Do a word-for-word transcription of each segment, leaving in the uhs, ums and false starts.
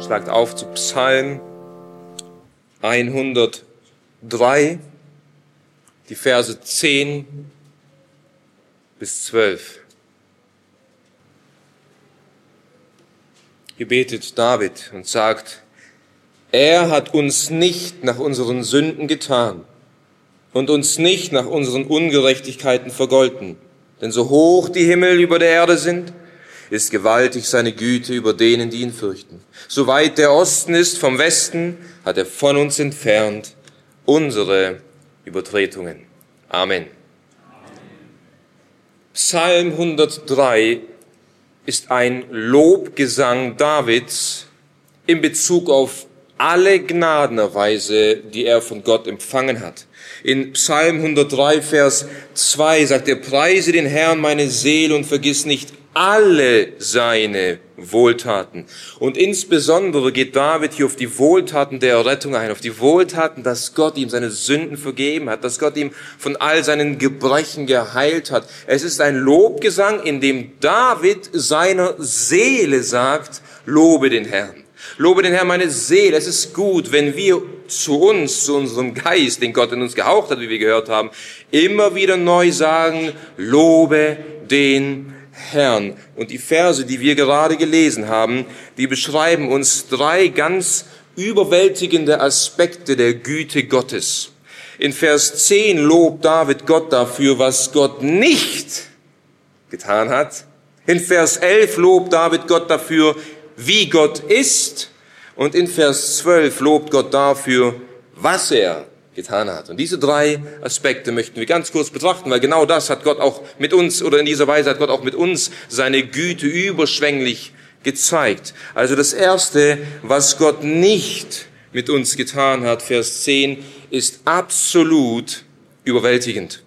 Schlagt auf zu Psalm hundertdrei, die Verse zehn bis zwölf. Hier betet David und sagt: Er hat uns nicht nach unseren Sünden getan und uns nicht nach unseren Ungerechtigkeiten vergolten. Denn so hoch die Himmel über der Erde sind, ist gewaltig seine Güte über denen, die ihn fürchten. So weit der Osten ist vom Westen, hat er von uns entfernt unsere Übertretungen. Amen. Psalm hundertdrei ist ein Lobgesang Davids in Bezug auf alle Gnadenerweise, die er von Gott empfangen hat. In Psalm hundertdrei, Vers zwei sagt er: Preise den Herrn, meine Seele, und vergiss nicht alle seine Wohltaten. Und insbesondere geht David hier auf die Wohltaten der Errettung ein, auf die Wohltaten, dass Gott ihm seine Sünden vergeben hat, dass Gott ihm von all seinen Gebrechen geheilt hat. Es ist ein Lobgesang, in dem David seiner Seele sagt: Lobe den Herrn. Lobe den Herrn, meine Seele. Es ist gut, wenn wir zu uns, zu unserem Geist, den Gott in uns gehaucht hat, wie wir gehört haben, immer wieder neu sagen: Lobe den Herrn. Und die Verse, die wir gerade gelesen haben, die beschreiben uns drei ganz überwältigende Aspekte der Güte Gottes. In Vers zehn lobt David Gott dafür, was Gott nicht getan hat. In Vers elf lobt David Gott dafür, wie Gott ist. Und in Vers zwölf lobt Gott dafür, was er getan hat. Und diese drei Aspekte möchten wir ganz kurz betrachten, weil genau das hat Gott auch mit uns, oder in dieser Weise hat Gott auch mit uns seine Güte überschwänglich gezeigt. Also das Erste, was Gott nicht mit uns getan hat, Vers zehn, ist absolut überwältigend.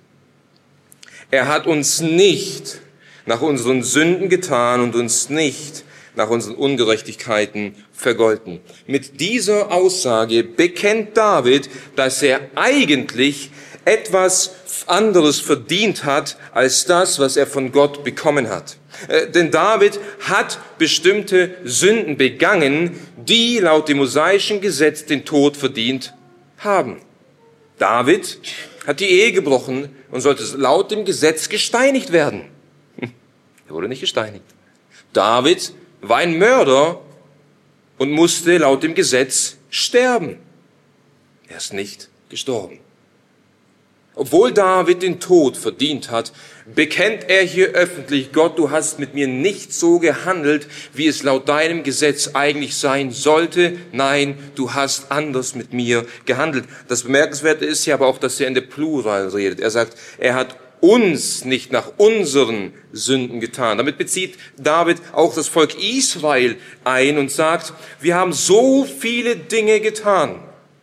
Er hat uns nicht nach unseren Sünden getan und uns nicht nach unseren Ungerechtigkeiten vergolten. Mit dieser Aussage bekennt David, dass er eigentlich etwas anderes verdient hat als das, was er von Gott bekommen hat. Äh, denn David hat bestimmte Sünden begangen, die laut dem mosaischen Gesetz den Tod verdient haben. David hat die Ehe gebrochen und sollte laut dem Gesetz gesteinigt werden. Hm, er wurde nicht gesteinigt. David war ein Mörder und musste laut dem Gesetz sterben. Er ist nicht gestorben. Obwohl David den Tod verdient hat, bekennt er hier öffentlich: Gott, du hast mit mir nicht so gehandelt, wie es laut deinem Gesetz eigentlich sein sollte. Nein, du hast anders mit mir gehandelt. Das Bemerkenswerte ist ja aber auch, dass er in der Plural redet. Er sagt, er hat uns nicht nach unseren Sünden getan. Damit bezieht David auch das Volk Israel ein und sagt: Wir haben so viele Dinge getan,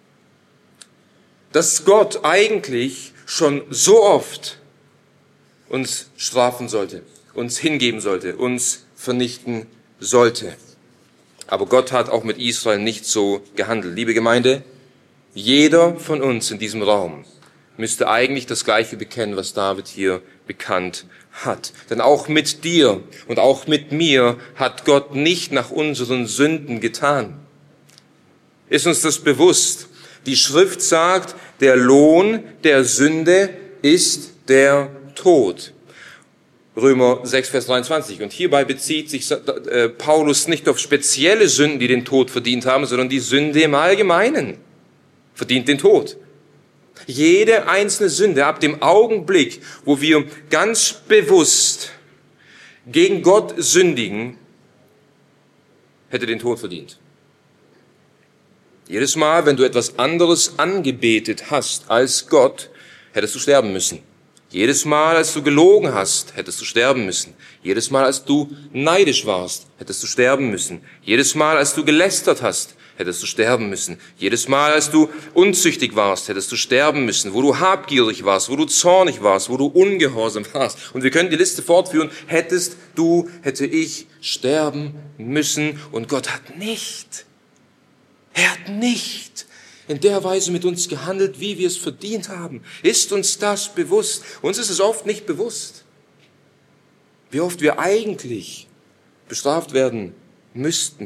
dass Gott eigentlich schon so oft uns strafen sollte, uns hingeben sollte, uns vernichten sollte. Aber Gott hat auch mit Israel nicht so gehandelt. Liebe Gemeinde, jeder von uns in diesem Raum müsste eigentlich das Gleiche bekennen, was David hier bekannt hat. Denn auch mit dir und auch mit mir hat Gott nicht nach unseren Sünden getan. Ist uns das bewusst? Die Schrift sagt, der Lohn der Sünde ist der Tod. Römer sechs, Vers dreiundzwanzig. Und hierbei bezieht sich Paulus nicht auf spezielle Sünden, die den Tod verdient haben, sondern die Sünde im Allgemeinen verdient den Tod. Jede einzelne Sünde, ab dem Augenblick, wo wir ganz bewusst gegen Gott sündigen, hätte den Tod verdient. Jedes Mal, wenn du etwas anderes angebetet hast als Gott, hättest du sterben müssen. Jedes Mal, als du gelogen hast, hättest du sterben müssen. Jedes Mal, als du neidisch warst, hättest du sterben müssen. Jedes Mal, als du gelästert hast, hättest du sterben müssen. Jedes Mal, als du unzüchtig warst, hättest du sterben müssen. Wo du habgierig warst, wo du zornig warst, wo du ungehorsam warst. Und wir können die Liste fortführen. Hättest du, hätte ich sterben müssen. Und Gott hat nicht, er hat nicht in der Weise mit uns gehandelt, wie wir es verdient haben. Ist uns das bewusst? Uns ist es oft nicht bewusst, wie oft wir eigentlich bestraft werden müssten.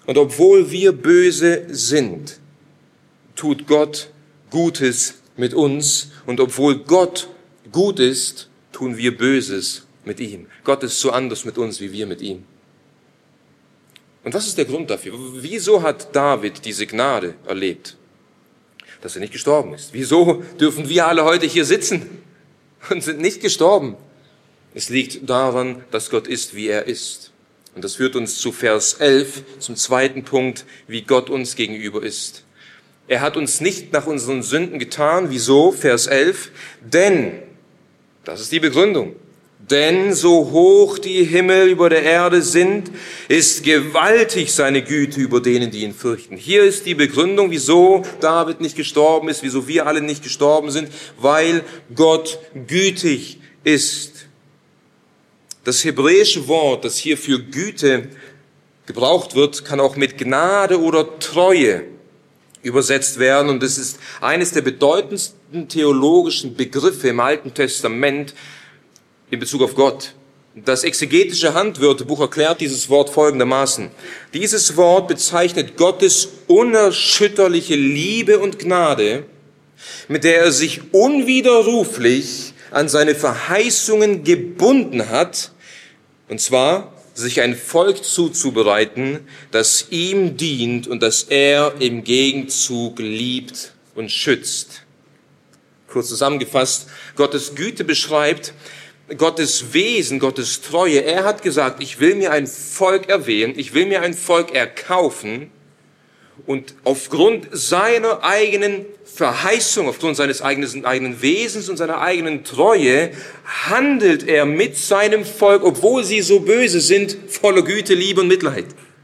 Und obwohl wir böse sind, tut Gott Gutes mit uns. Und obwohl Gott gut ist, tun wir Böses mit ihm. Gott ist so anders mit uns, wie wir mit ihm. Und was ist der Grund dafür? Wieso hat David diese Gnade erlebt? Dass er nicht gestorben ist. Wieso dürfen wir alle heute hier sitzen und sind nicht gestorben? Es liegt daran, dass Gott ist, wie er ist. Und das führt uns zu Vers elf, zum zweiten Punkt, wie Gott uns gegenüber ist. Er hat uns nicht nach unseren Sünden getan. Wieso? Vers elf. Denn, das ist die Begründung, denn so hoch die Himmel über der Erde sind, ist gewaltig seine Güte über denen, die ihn fürchten. Hier ist die Begründung, wieso David nicht gestorben ist, wieso wir alle nicht gestorben sind, weil Gott gütig ist. Das hebräische Wort, das hier für Güte gebraucht wird, kann auch mit Gnade oder Treue übersetzt werden. Und das ist eines der bedeutendsten theologischen Begriffe im Alten Testament in Bezug auf Gott. Das exegetische Handwörterbuch erklärt dieses Wort folgendermaßen. Dieses Wort bezeichnet Gottes unerschütterliche Liebe und Gnade, mit der er sich unwiderruflich an seine Verheißungen gebunden hat, und zwar sich ein Volk zuzubereiten, das ihm dient und das er im Gegenzug liebt und schützt. Kurz zusammengefasst, Gottes Güte beschreibt Gottes Wesen, Gottes Treue. Er hat gesagt, ich will mir ein Volk erwählen, ich will mir ein Volk erkaufen und aufgrund seiner eigenen Verheißung, aufgrund seines eigenen, eigenen Wesens und seiner eigenen Treue handelt er mit seinem Volk, obwohl sie so böse sind, voller Güte, Liebe und Mitleid.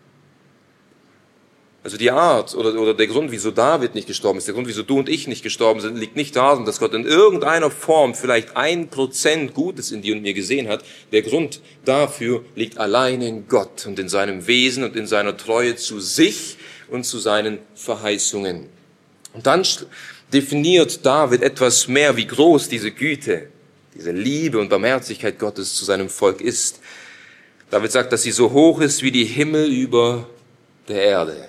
Also die Art oder, oder der Grund, wieso David nicht gestorben ist, der Grund, wieso du und ich nicht gestorben sind, liegt nicht darin, dass Gott in irgendeiner Form vielleicht ein Prozent Gutes in dir und mir gesehen hat. Der Grund dafür liegt allein in Gott und in seinem Wesen und in seiner Treue zu sich und zu seinen Verheißungen. Und dann definiert David etwas mehr, wie groß diese Güte, diese Liebe und Barmherzigkeit Gottes zu seinem Volk ist. David sagt, dass sie so hoch ist wie die Himmel über der Erde.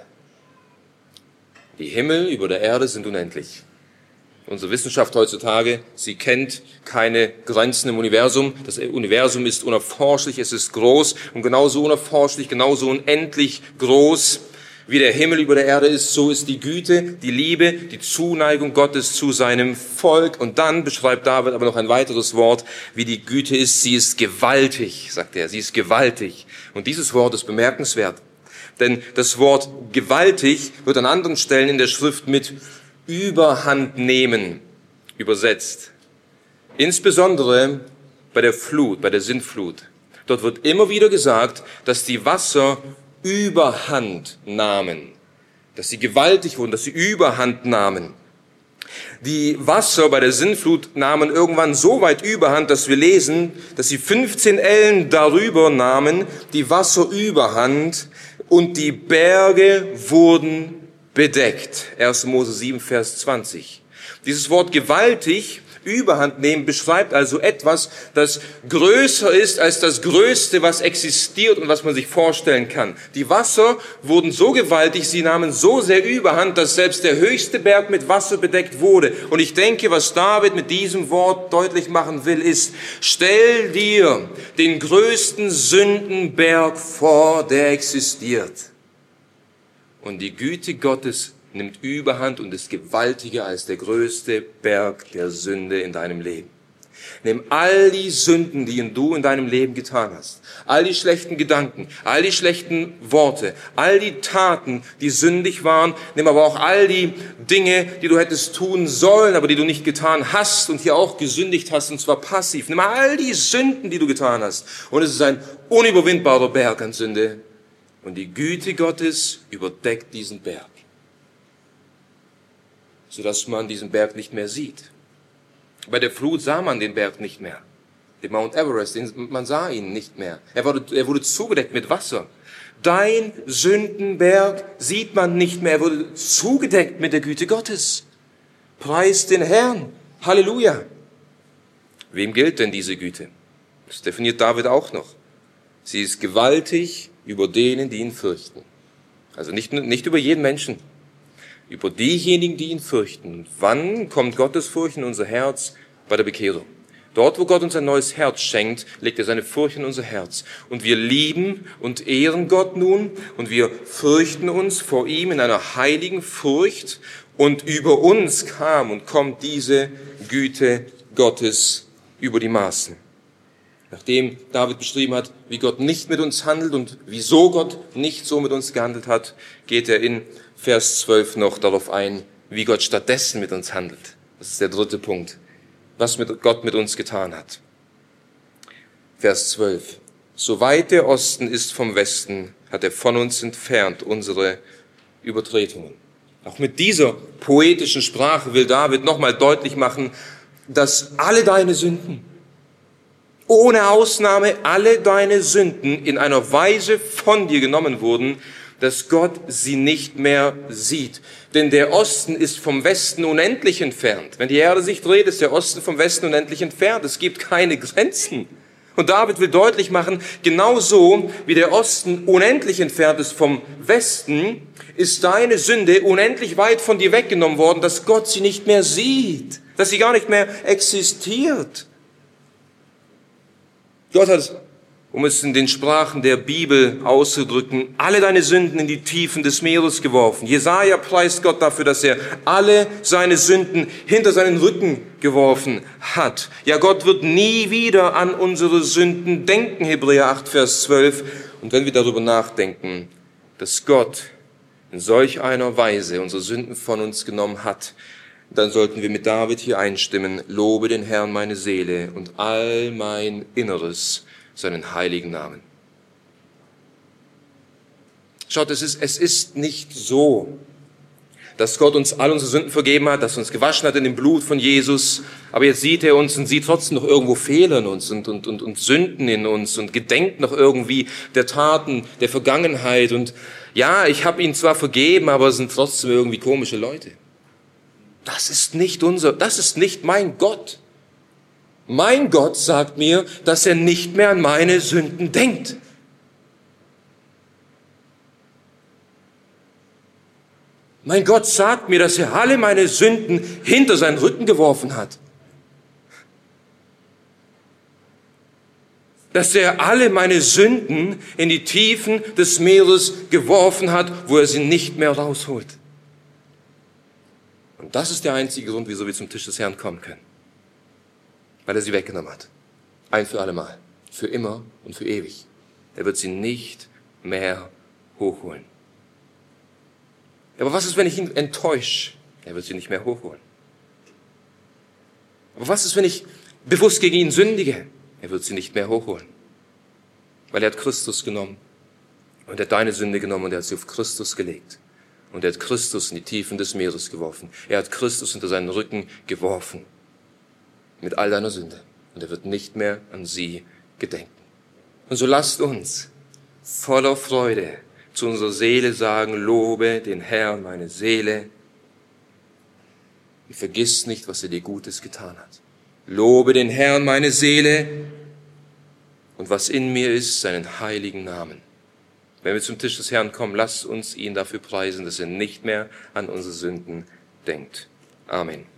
Die Himmel über der Erde sind unendlich. Unsere Wissenschaft heutzutage, sie kennt keine Grenzen im Universum. Das Universum ist unerforschlich, es ist groß und genauso unerforschlich, genauso unendlich groß, wie der Himmel über der Erde ist, so ist die Güte, die Liebe, die Zuneigung Gottes zu seinem Volk. Und dann beschreibt David aber noch ein weiteres Wort, wie die Güte ist. Sie ist gewaltig, sagt er, sie ist gewaltig. Und dieses Wort ist bemerkenswert. Denn das Wort gewaltig wird an anderen Stellen in der Schrift mit Überhand nehmen übersetzt. Insbesondere bei der Flut, bei der Sintflut. Dort wird immer wieder gesagt, dass die Wasser Überhand nahmen. Dass sie gewaltig wurden, dass sie Überhand nahmen. Die Wasser bei der Sintflut nahmen irgendwann so weit Überhand, dass wir lesen, dass sie fünfzehn Ellen darüber nahmen, die Wasser Überhand, und die Berge wurden bedeckt. erster Mose sieben, Vers zwanzig. Dieses Wort gewaltig, Überhand nehmen, beschreibt also etwas, das größer ist als das Größte, was existiert und was man sich vorstellen kann. Die Wasser wurden so gewaltig, sie nahmen so sehr Überhand, dass selbst der höchste Berg mit Wasser bedeckt wurde. Und ich denke, was David mit diesem Wort deutlich machen will, ist, stell dir den größten Sündenberg vor, der existiert. Und die Güte Gottes nimmt Überhand und ist gewaltiger als der größte Berg der Sünde in deinem Leben. Nimm all die Sünden, die du in deinem Leben getan hast, all die schlechten Gedanken, all die schlechten Worte, all die Taten, die sündig waren, nimm aber auch all die Dinge, die du hättest tun sollen, aber die du nicht getan hast und hier auch gesündigt hast, und zwar passiv. Nimm all die Sünden, die du getan hast, und es ist ein unüberwindbarer Berg an Sünde, und die Güte Gottes überdeckt diesen Berg, sodass man diesen Berg nicht mehr sieht. Bei der Flut sah man den Berg nicht mehr. Den Mount Everest, man sah ihn nicht mehr. Er wurde, er wurde zugedeckt mit Wasser. Dein Sündenberg sieht man nicht mehr. Er wurde zugedeckt mit der Güte Gottes. Preis den Herrn. Halleluja. Wem gilt denn diese Güte? Das definiert David auch noch. Sie ist gewaltig über denen, die ihn fürchten. Also nicht, nicht über jeden Menschen, über diejenigen, die ihn fürchten. Wann kommt Gottes Furcht in unser Herz? Bei der Bekehrung. Dort, wo Gott uns ein neues Herz schenkt, legt er seine Furcht in unser Herz. Und wir lieben und ehren Gott nun und wir fürchten uns vor ihm in einer heiligen Furcht. Und über uns kam und kommt diese Güte Gottes über die Maßen. Nachdem David beschrieben hat, wie Gott nicht mit uns handelt und wieso Gott nicht so mit uns gehandelt hat, geht er in Vers zwölf noch darauf ein, wie Gott stattdessen mit uns handelt. Das ist der dritte Punkt, was mit Gott mit uns getan hat. Vers zwölf. So weit der Osten ist vom Westen, hat er von uns entfernt unsere Übertretungen. Auch mit dieser poetischen Sprache will David nochmal deutlich machen, dass alle deine Sünden, ohne Ausnahme alle deine Sünden in einer Weise von dir genommen wurden, dass Gott sie nicht mehr sieht. Denn der Osten ist vom Westen unendlich entfernt. Wenn die Erde sich dreht, ist der Osten vom Westen unendlich entfernt. Es gibt keine Grenzen. Und David will deutlich machen, genauso wie der Osten unendlich entfernt ist vom Westen, ist deine Sünde unendlich weit von dir weggenommen worden, dass Gott sie nicht mehr sieht, dass sie gar nicht mehr existiert. Gott hat, um es in den Sprachen der Bibel auszudrücken, alle deine Sünden in die Tiefen des Meeres geworfen. Jesaja preist Gott dafür, dass er alle seine Sünden hinter seinen Rücken geworfen hat. Ja, Gott wird nie wieder an unsere Sünden denken, Hebräer acht, Vers zwölf. Und wenn wir darüber nachdenken, dass Gott in solch einer Weise unsere Sünden von uns genommen hat, dann sollten wir mit David hier einstimmen, lobe den Herrn meine Seele und all mein Inneres seinen heiligen Namen. Schaut, es ist, es ist nicht so, dass Gott uns all unsere Sünden vergeben hat, dass er uns gewaschen hat in dem Blut von Jesus, aber jetzt sieht er uns und sieht trotzdem noch irgendwo Fehler in uns und, und, und, und Sünden in uns und gedenkt noch irgendwie der Taten der Vergangenheit und ja, ich habe ihn zwar vergeben, aber es sind trotzdem irgendwie komische Leute. Das ist nicht unser, das ist nicht mein Gott. Mein Gott sagt mir, dass er nicht mehr an meine Sünden denkt. Mein Gott sagt mir, dass er alle meine Sünden hinter seinen Rücken geworfen hat. Dass er alle meine Sünden in die Tiefen des Meeres geworfen hat, wo er sie nicht mehr rausholt. Und das ist der einzige Grund, wieso wir zum Tisch des Herrn kommen können. Weil er sie weggenommen hat. Ein für alle Mal. Für immer und für ewig. Er wird sie nicht mehr hochholen. Aber was ist, wenn ich ihn enttäusche? Er wird sie nicht mehr hochholen. Aber was ist, wenn ich bewusst gegen ihn sündige? Er wird sie nicht mehr hochholen. Weil er hat Christus genommen. Und er hat deine Sünde genommen und er hat sie auf Christus gelegt. Und er hat Christus in die Tiefen des Meeres geworfen. Er hat Christus hinter seinen Rücken geworfen. Mit all deiner Sünde. Und er wird nicht mehr an sie gedenken. Und so lasst uns voller Freude zu unserer Seele sagen, lobe den Herrn, meine Seele. Und vergiss nicht, was er dir Gutes getan hat. Lobe den Herrn, meine Seele. Und was in mir ist, seinen heiligen Namen. Wenn wir zum Tisch des Herrn kommen, lasst uns ihn dafür preisen, dass er nicht mehr an unsere Sünden denkt. Amen.